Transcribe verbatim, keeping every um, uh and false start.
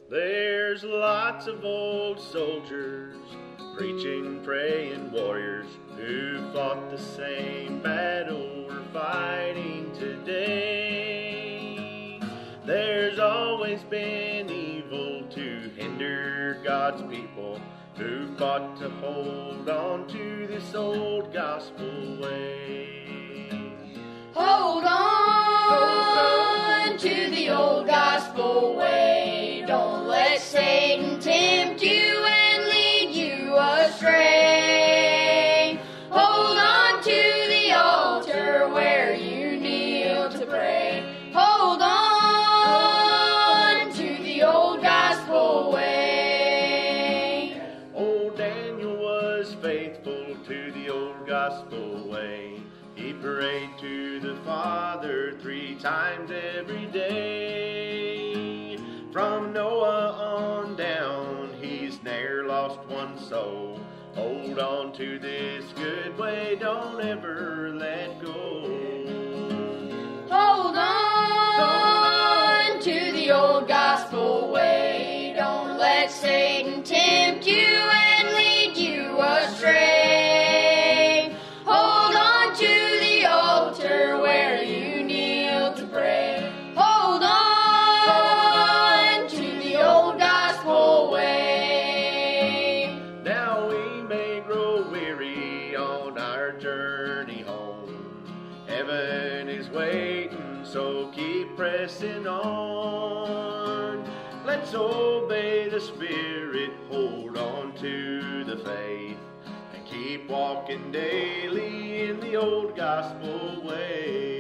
There's lots of old soldiers, preaching, praying warriors who fought the same battle we're fighting today. There's always been evil to hinder God's people who fought to hold on to this old gospel way. Hold on to the old gospel way. Don't let Satan tempt you and lead you astray. Hold on to the altar where you kneel to pray. Hold on to the old gospel way. Old Daniel was faithful to the old gospel way. He prayed to the Father three times every day. From Noah on down, he's ne'er lost one soul. Hold on to this good way, don't ever let go. Hold on to the old gospel way. Don't let Satan tempt you and lead you astray. Hold on to the altar where you kneel to pray. Hold on to the old gospel way. Now we may grow weary on our journey home. Heaven is waiting, so keep pressing on. Let's obey the Spirit, hold on to the faith, and keep walking daily in the old gospel way.